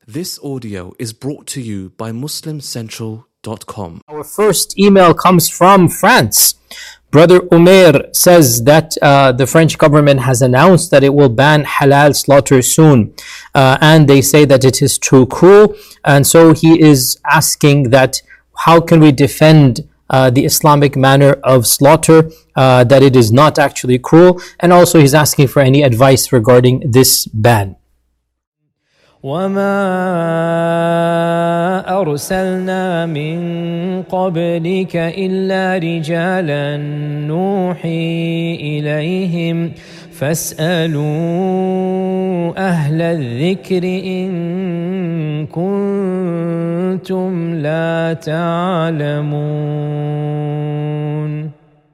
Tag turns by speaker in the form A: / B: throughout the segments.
A: This audio is brought to you by MuslimCentral.com.
B: Our first email comes from France. Brother Umair says that the French government has announced that it will ban halal slaughter soon. And they say that it is too cruel. And so he is asking that how can we defend the Islamic manner of slaughter, that it is not actually cruel. And also he's asking for any advice regarding this ban.
C: وما أرسلنا من قبلك إلا رجالا نوحي إليهم فاسألوا أهل الذكر إن كنتم لا تعلمون.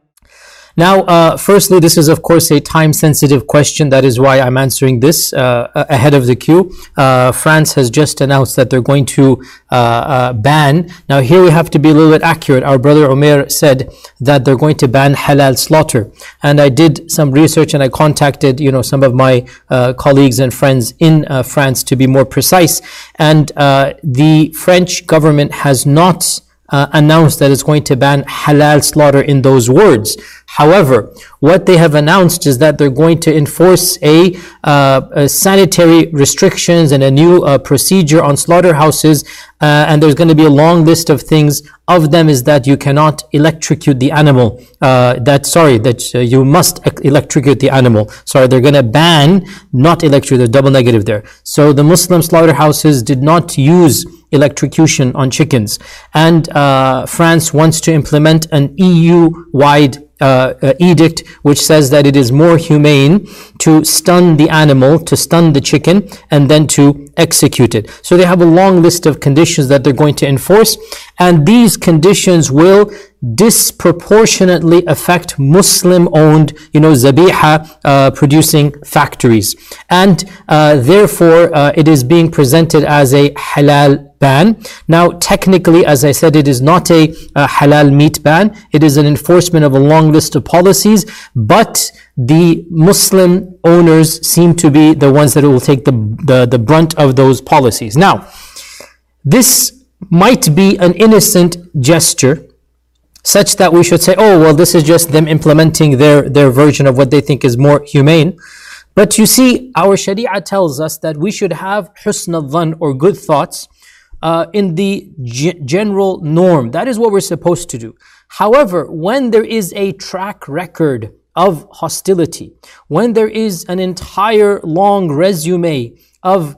B: Now, firstly, this is of course a time-sensitive question. That is why I'm answering this ahead of the queue. France has just announced that they're going to ban. Now, here we have to be a little bit accurate. Our brother Umair said that they're going to ban halal slaughter. And I did some research and I contacted, some of my colleagues and friends in France to be more precise. And the French government has not announced that it's going to ban halal slaughter in those words. However, what they have announced is that they're going to enforce a sanitary restrictions and a new procedure on slaughterhouses, and there's going to be a long list of things. Of them is that you cannot electrocute the animal. You must electrocute the animal. They're going to ban not electrocute. There's double negative there. So the Muslim slaughterhouses did not use electrocution on chickens, and France wants to implement an EU-wide edict which says that it is more humane to stun the animal, to stun the chicken, and then to execute it. So they have a long list of conditions that they're going to enforce, and these conditions will disproportionately affect Muslim-owned, zabiha producing factories. And therefore, it is being presented as a halal ban. Now, technically, as I said, it is not a halal meat ban. It is an enforcement of a long list of policies, but the Muslim owners seem to be the ones that will take the brunt of those policies. Now, this might be an innocent gesture, such that we should say, oh, well, this is just them implementing their version of what they think is more humane. But you see, our Sharia tells us that we should have husn al-dhan, or good thoughts, in the general norm. That is what we're supposed to do. However, when there is a track record of hostility, when there is an entire long resume of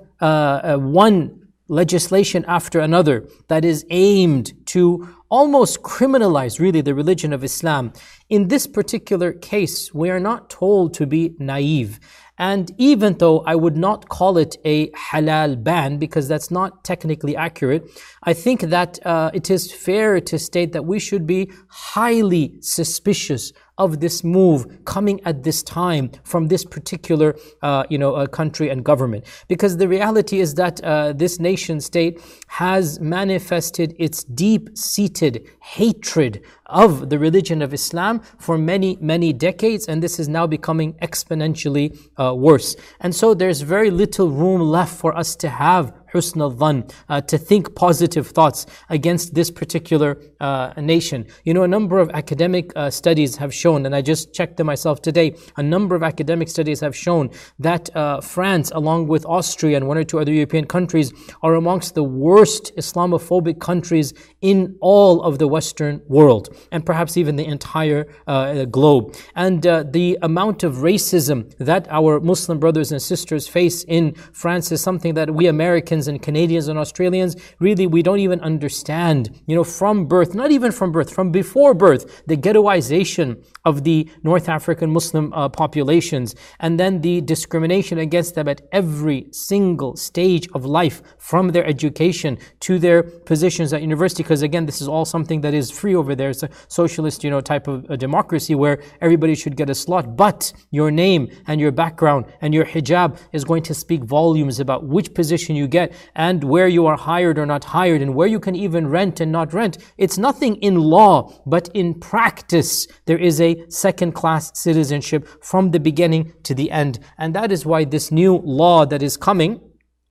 B: one legislation after another that is aimed to almost criminalize really the religion of Islam, in this particular case, we are not told to be naive. And even though I would not call it a halal ban, because that's not technically accurate, I think that it is fair to state that we should be highly suspicious of this move coming at this time from this particular country and government, because the reality is that this nation state has manifested its deep-seated hatred of the religion of Islam for many, many decades, and this is now becoming exponentially worse. And so there's very little room left for us to have husn al-dhan, to think positive thoughts against this particular nation. A number of academic studies have shown, and I just checked them myself today, a number of academic studies have shown that France, along with Austria and one or two other European countries, are amongst the worst Islamophobic countries in all of the Western world, and perhaps even the entire globe. And the amount of racism that our Muslim brothers and sisters face in France is something that we Americans and Canadians and Australians, really, we don't even understand. From birth, not even from birth, from before birth, the ghettoization of the North African Muslim populations, and then the discrimination against them at every single stage of life, from their education to their positions at university, because again, this is all something that is free over there. It's a socialist, type of a democracy where everybody should get a slot, but your name and your background and your hijab is going to speak volumes about which position you get and where you are hired or not hired, and where you can even rent and not rent. It's nothing in law, but in practice, there is a second-class citizenship from the beginning to the end. And that is why this new law that is coming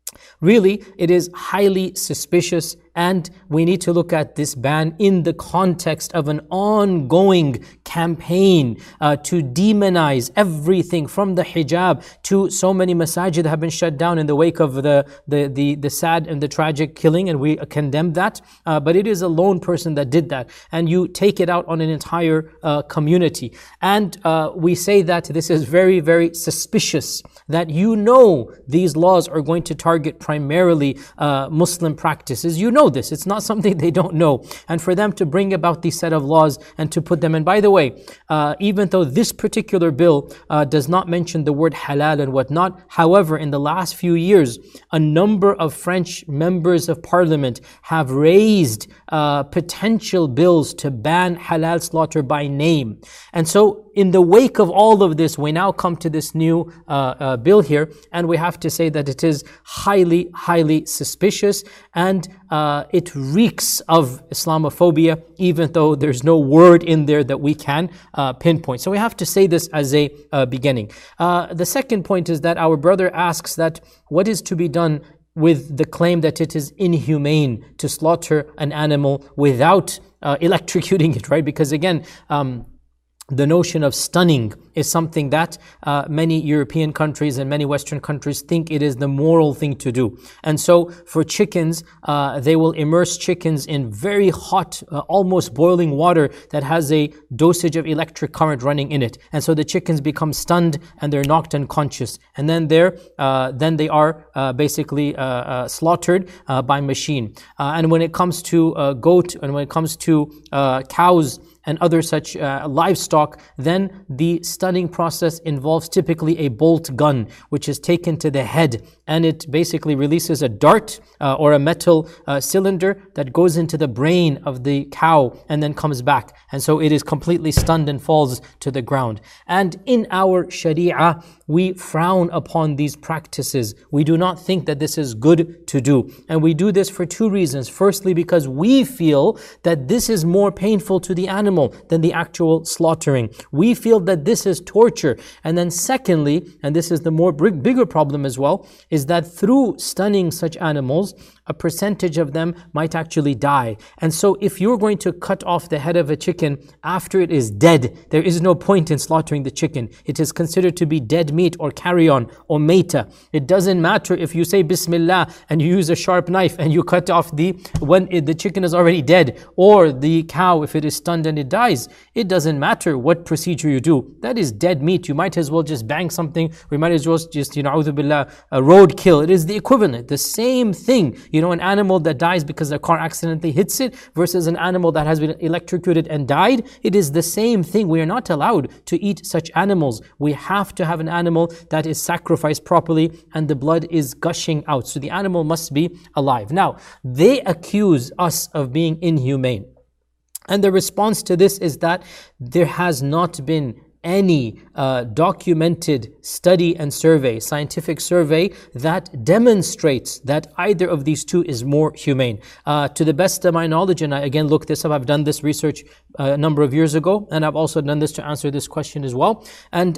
B: really, it is highly suspicious, and we need to look at this ban in the context of an ongoing campaign to demonize everything from the hijab to so many masajid have been shut down in the wake of the sad and the tragic killing, and we condemn that. But it is a lone person that did that, and you take it out on an entire community. And we say that this is very, very suspicious, that these laws are going to target primarily Muslim practices. This. It's not something they don't know. And for them to bring about these set of laws and to put them in. By the way, even though this particular bill does not mention the word halal and whatnot, however, in the last few years, a number of French members of parliament have raised potential bills to ban halal slaughter by name. And so in the wake of all of this, we now come to this new bill here, and we have to say that it is highly, highly suspicious, and it reeks of Islamophobia, even though there's no word in there that we can pinpoint. So we have to say this as a beginning. The second point is that our brother asks that what is to be done with the claim that it is inhumane to slaughter an animal without electrocuting it, right? Because again, the notion of stunning is something that many European countries and many Western countries think it is the moral thing to do. And so for chickens, they will immerse chickens in very hot, almost boiling water that has a dosage of electric current running in it. And so the chickens become stunned and they're knocked unconscious. And then then they are basically slaughtered by machine. And when it comes to goat, and when it comes to cows, and other such livestock, then the stunning process involves typically a bolt gun, which is taken to the head, and it basically releases a dart or a metal cylinder that goes into the brain of the cow and then comes back. And so it is completely stunned and falls to the ground. And in our Sharia, we frown upon these practices. We do not think that this is good to do. And we do this for two reasons. Firstly, because we feel that this is more painful to the animal than the actual slaughtering. We feel that this is torture. And then secondly, and this is the bigger problem as well, is that through stunning such animals, a percentage of them might actually die. And so if you're going to cut off the head of a chicken after it is dead, there is no point in slaughtering the chicken. It is considered to be dead meat or carrion or meta. It doesn't matter if you say Bismillah and you use a sharp knife and you cut off when the chicken is already dead, or the cow if it is stunned and it dies. It doesn't matter what procedure you do. That is dead meat. You might as well just bang something. We might as well just, a'udhu billah, a road kill. It is the equivalent, the same thing. An animal that dies because a car accidentally hits it versus an animal that has been electrocuted and died. It is the same thing. We are not allowed to eat such animals. We have to have an animal that is sacrificed properly and the blood is gushing out. So the animal must be alive. Now, they accuse us of being inhumane. And the response to this is that there has not been any documented study and survey, scientific survey, that demonstrates that either of these two is more humane. To the best of my knowledge, and I again looked this up, I've done this research a number of years ago, and I've also done this to answer this question as well. And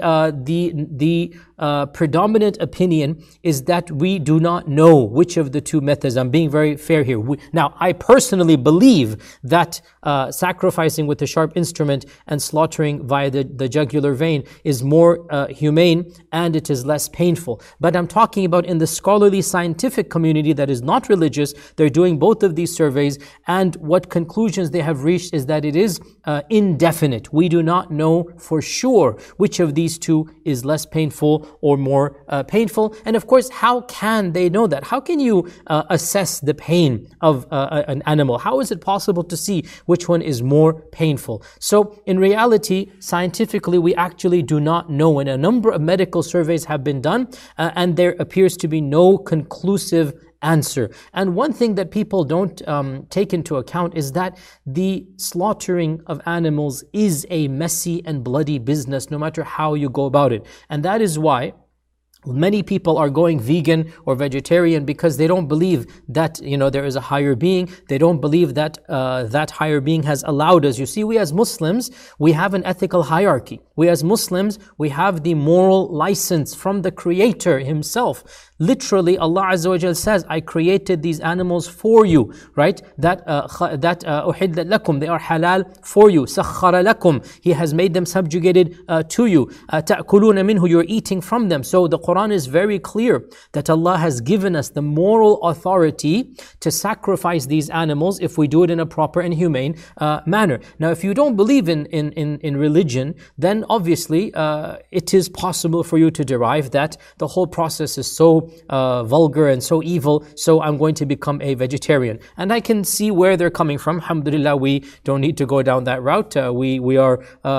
B: the predominant opinion is that we do not know which of the two methods. I'm being very fair here. Now, I personally believe that sacrificing with a sharp instrument and slaughtering via the jugular vein is more humane and it is less painful. But I'm talking about in the scholarly scientific community that is not religious. They're doing both of these surveys, and what conclusions they have reached is that it is indefinite. We do not know for sure which of these two is less painful or more painful. And of course, how can they know that? How can you assess the pain of an animal? How is it possible to see which one is more painful? So in reality, scientifically, we actually do not know, and a number of medical surveys have been done, and there appears to be no conclusive answer. And one thing that people don't take into account is that the slaughtering of animals is a messy and bloody business, no matter how you go about it. And that is why many people are going vegan or vegetarian, because they don't believe that, there is a higher being. They don't believe that that higher being has allowed us. You see, we as Muslims, we have an ethical hierarchy. We as Muslims, we have the moral license from the Creator himself Literally, Allah Azza wa Jal says, I created these animals for you, right? That أُحِلَّتْ لَكُمْ, they are halal for you. سَخَّرَ لَكُمْ, He has made them subjugated to you. تَأْكُلُونَ مِنْهُ, you're eating from them. So the Quran is very clear that Allah has given us the moral authority to sacrifice these animals if we do it in a proper and humane manner. Now, if you don't believe in religion, then obviously it is possible for you to derive that the whole process is so vulgar and so evil, so I'm going to become a vegetarian. And I can see where they're coming from. Alhamdulillah, we don't need to go down that route. We are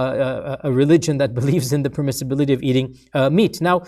B: a religion that believes in the permissibility of eating meat. Now,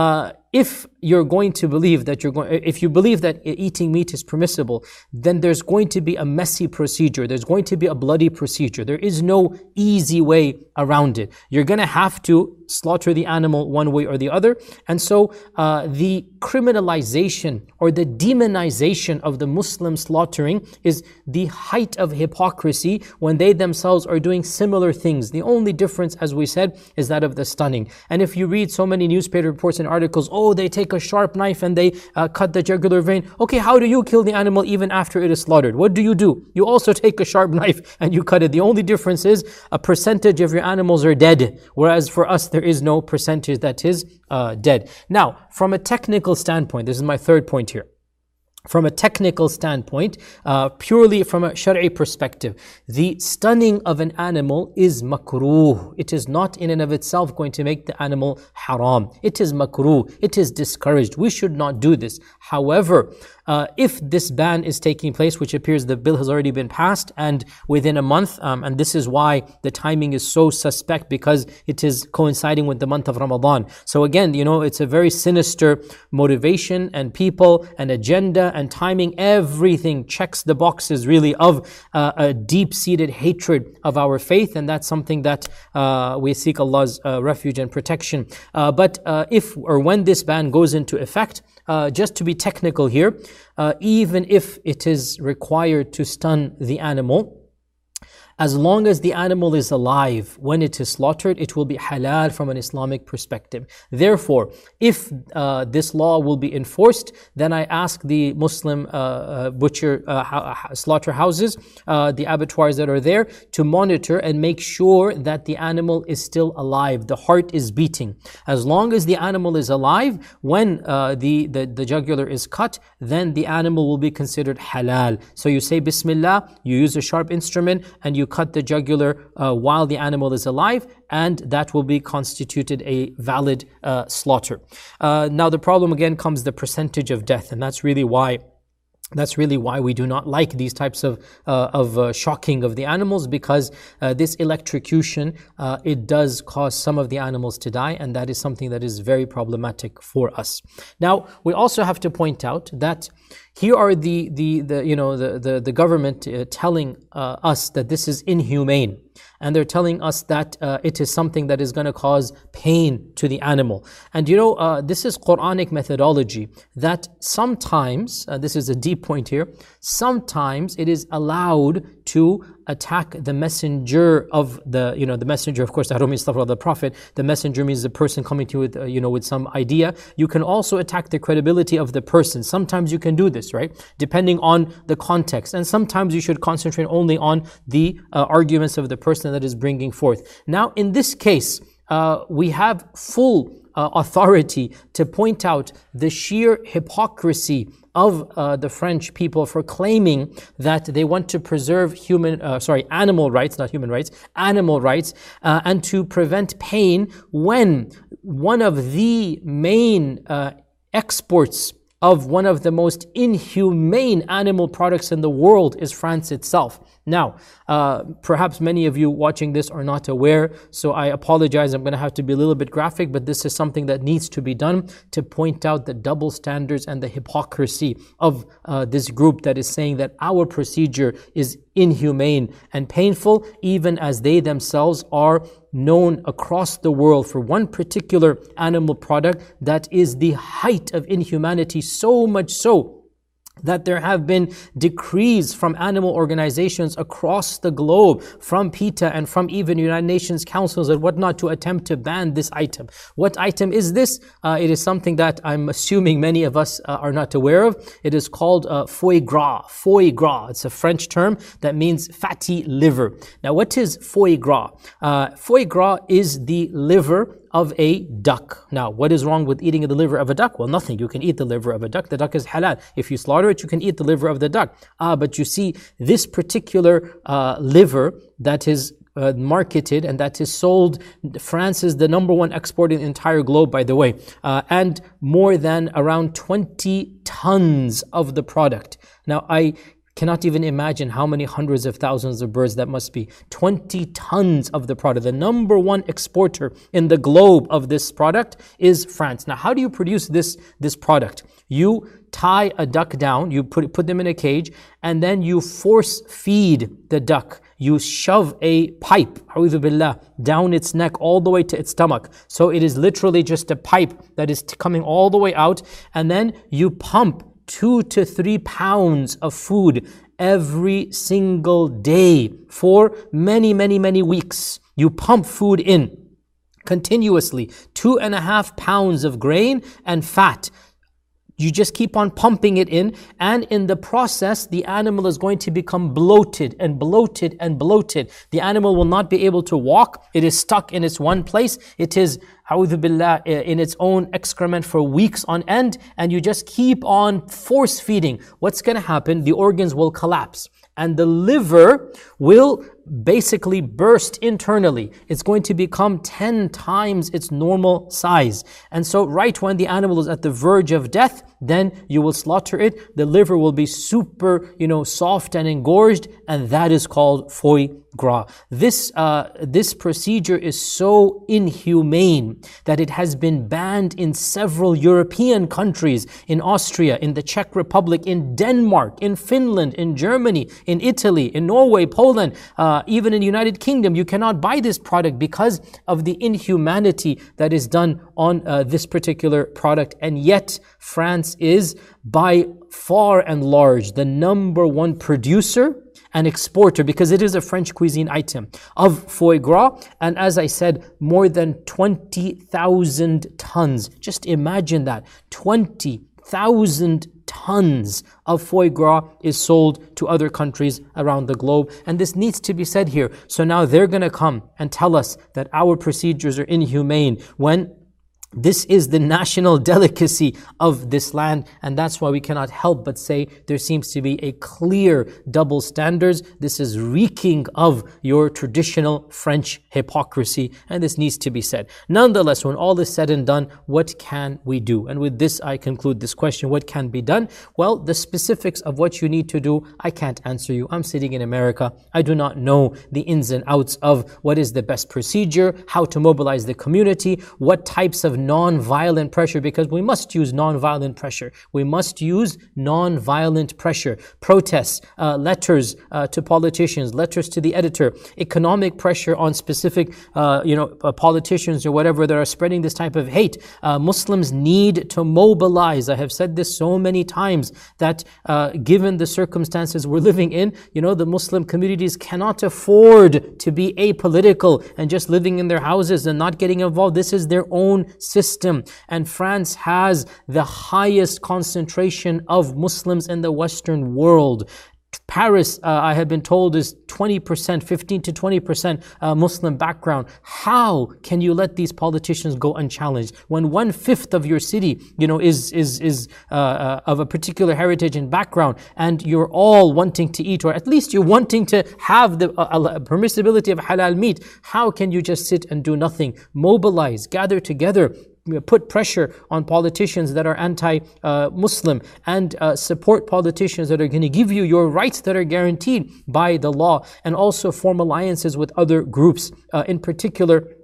B: if you're going to believe that if you believe that eating meat is permissible, then there's going to be a messy procedure. There's going to be a bloody procedure. There is no easy way around it. You're going to have to slaughter the animal one way or the other. And so the criminalization or the demonization of the Muslim slaughtering is the height of hypocrisy when they themselves are doing similar things. The only difference, as we said, is that of the stunning. And if you read so many newspaper reports and articles, oh, they take a sharp knife and they cut the jugular vein. Okay, how do you kill the animal even after it is slaughtered? What do? You also take a sharp knife and you cut it. The only difference is a percentage of your animals are dead, whereas for us there is no percentage that is dead. Now, from a technical standpoint, this is my third point here. From a technical standpoint, purely from a Shari'i perspective, the stunning of an animal is makruh. It is not in and of itself going to make the animal haram. It is makruh. It is discouraged. We should not do this. However, if this ban is taking place, which appears the bill has already been passed, and within a month, and this is why the timing is so suspect, because it is coinciding with the month of Ramadan. So again, it's a very sinister motivation, and people and agenda and timing, everything checks the boxes really of a deep-seated hatred of our faith, and that's something that we seek Allah's refuge and protection. But if or when this ban goes into effect, just to be technical here, even if it is required to stun the animal, as long as the animal is alive when it is slaughtered, it will be halal from an Islamic perspective. Therefore, if this law will be enforced, then I ask the Muslim butcher slaughterhouses, the abattoirs that are there, to monitor and make sure that the animal is still alive, the heart is beating. As long as the animal is alive, when the jugular is cut, then the animal will be considered halal. So you say Bismillah, you use a sharp instrument, and you cut the jugular while the animal is alive, and that will be constituted a valid slaughter. Now the problem again comes the percentage of death, and that's really why we do not like these types of shocking of the animals, because this electrocution, it does cause some of the animals to die, and that is something that is very problematic for us. Now, we also have to point out that here are the government telling us that this is inhumane. And they're telling us that it is something that is going to cause pain to the animal. And this is Quranic methodology, that sometimes, this is a deep point here, sometimes it is allowed to attack the messenger of the messenger, of course, I don't mean stuff about the prophet. The messenger means the person coming to you with some idea. You can also attack the credibility of the person. Sometimes you can do this, right? Depending on the context. And sometimes you should concentrate only on the arguments of the person that is bringing forth. Now, in this case, we have full authority to point out the sheer hypocrisy of the French people for claiming that they want to preserve animal rights, not human rights, animal rights, and to prevent pain, when one of the main exports of one of the most inhumane animal products in the world is France itself. Now, perhaps many of you watching this are not aware, so I apologize. I'm going to have to be a little bit graphic, but this is something that needs to be done to point out the double standards and the hypocrisy of this group that is saying that our procedure is inhumane and painful, even as they themselves are known across the world for one particular animal product that is the height of inhumanity, so much so that there have been decrees from animal organizations across the globe, from PETA and from even United Nations councils and whatnot, to attempt to ban this item. What item is this? It is something that I'm assuming many of us are not aware of. It is called foie gras. Foie gras. It's a French term that means fatty liver. Now, what is foie gras? Foie gras is the liver of a duck. Now, what is wrong with eating the liver of a duck? Well, nothing. You can eat the liver of a duck. The duck is halal. If you slaughter it, you can eat the liver of the duck. But you see, this particular liver that is marketed and that is sold, France is the #1 exporter in the entire globe, by the way, and more than around 20 tons of the product. Now, I cannot even imagine how many hundreds of thousands of birds that must be. 20 tons of the product. The #1 exporter in the globe of this product is France. Now, how do you produce this product? You tie a duck down, you put them in a cage, and then you force feed the duck. You shove a pipe, a'udhu billah, down its neck all the way to its stomach. So it is literally just a pipe that is coming all the way out, and then you pump 2 to 3 pounds of food every single day for many, many, many weeks. You pump food in continuously, 2.5 pounds of grain and fat. You just keep on pumping it in, and in the process, the animal is going to become bloated and bloated and bloated. The animal will not be able to walk. It is stuck in its one place. It is, a'udhu billah, in its own excrement for weeks on end, and you just keep on force feeding. What's going to happen? The organs will collapse, and the liver will basically burst internally. It's going to become 10 times its normal size. And so right when the animal is at the verge of death, then you will slaughter it. The liver will be super, soft and engorged, and that is called foie gras. This procedure is so inhumane that it has been banned in several European countries, in Austria, in the Czech Republic, in Denmark, in Finland, in Germany, in Italy, in Norway, Poland, even in the United Kingdom. You cannot buy this product because of the inhumanity that is done on this particular product. And yet, France is by far and large the #1 producer and exporter, because it is a French cuisine item, of foie gras. And as I said, more than 20,000 tons. Just imagine that. 20,000 tons of foie gras is sold to other countries around the globe. And this needs to be said here. So now they're going to come and tell us that our procedures are inhumane when this is the national delicacy of this land, and that's why we cannot help but say there seems to be a clear double standards. This is reeking of your traditional French hypocrisy, and this needs to be said. Nonetheless, when all is said and done, what can we do? And with this, I conclude this question. What can be done? Well, the specifics of what you need to do, I can't answer you. I'm sitting in America. I do not know the ins and outs of what is the best procedure, how to mobilize the community, what types of non-violent pressure, because we must use non-violent pressure. We must use non-violent pressure. Protests, letters to politicians, letters to the editor, economic pressure on specific, politicians or whatever that are spreading this type of hate. Muslims need to mobilize. I have said this so many times that given the circumstances we're living in, the Muslim communities cannot afford to be apolitical and just living in their houses and not getting involved. This is their own system. And France has the highest concentration of Muslims in the Western world. Paris, I have been told, is 20%, 15 to 20% Muslim background. How can you let these politicians go unchallenged when 1/5 of your city, is of a particular heritage and background, and you're all wanting to eat, or at least you're wanting to have the permissibility of halal meat? How can you just sit and do nothing? Mobilize, gather together, put pressure on politicians that are anti-Muslim, and support politicians that are going to give you your rights that are guaranteed by the law, and also form alliances with other groups, in particular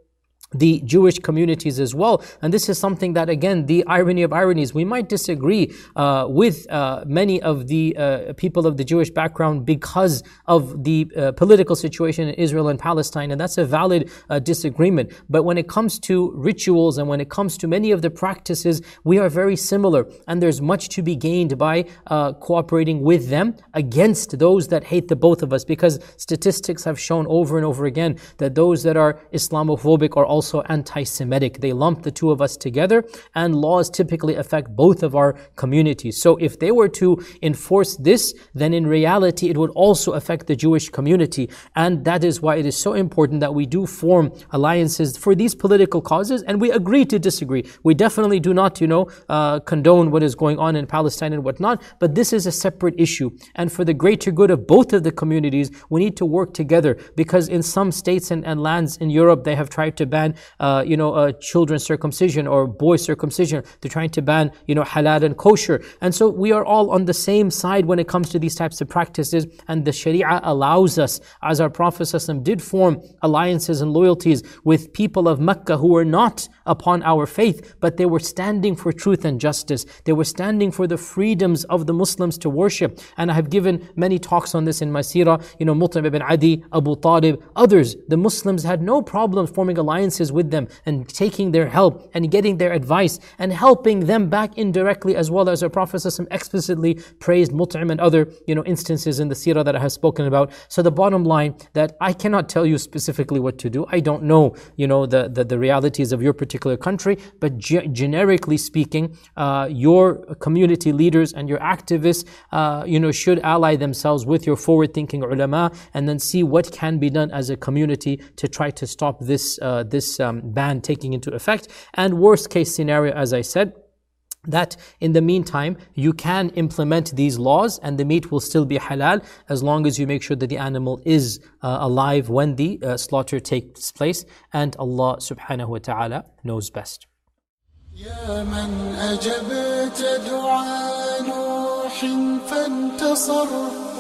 B: the Jewish communities as well. And this is something that, again, the irony of ironies, we might disagree with many of the people of the Jewish background because of the political situation in Israel and Palestine, and that's a valid disagreement. But when it comes to rituals and when it comes to many of the practices, we are very similar, and there's much to be gained by cooperating with them against those that hate the both of us, because statistics have shown over and over again that those that are Islamophobic are also anti-Semitic. They lump the two of us together, and laws typically affect both of our communities. So if they were to enforce this, then in reality it would also affect the Jewish community. And that is why it is so important that we do form alliances for these political causes, and we agree to disagree. We definitely do not, condone what is going on in Palestine and whatnot, but this is a separate issue. And for the greater good of both of the communities, we need to work together, because in some states and lands in Europe, they have tried to ban children's circumcision or boy circumcision. They're trying to ban, halal and kosher. And so we are all on the same side when it comes to these types of practices. And the Sharia allows us, as our Prophet ﷺ did form alliances and loyalties with people of Mecca who were not upon our faith, but they were standing for truth and justice. They were standing for the freedoms of the Muslims to worship. And I have given many talks on this in my seerah. Mut'im ibn Adi, Abu Talib, others. The Muslims had no problem forming alliances with them and taking their help and getting their advice and helping them back indirectly, as well as our Prophet ﷺ explicitly praised Mut'im and other instances in the seerah that I have spoken about. So the bottom line, that I cannot tell you specifically what to do. I don't know the realities of your particular country, but generically speaking, your community leaders and your activists should ally themselves with your forward-thinking ulama, and then see what can be done as a community to try to stop this ban taking into effect. And worst case scenario, as I said, that in the meantime you can implement these laws and the meat will still be halal, as long as you make sure that the animal is alive when the slaughter takes place. And Allah subhanahu wa ta'ala knows best.
D: يا من أجبت دعاء نوح فانتصر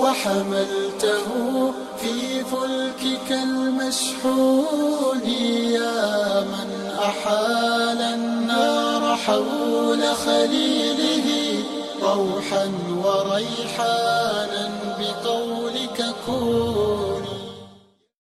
D: وحملته في فلكك المشحون، يا من أحال النار حول خليله روحا وريحانا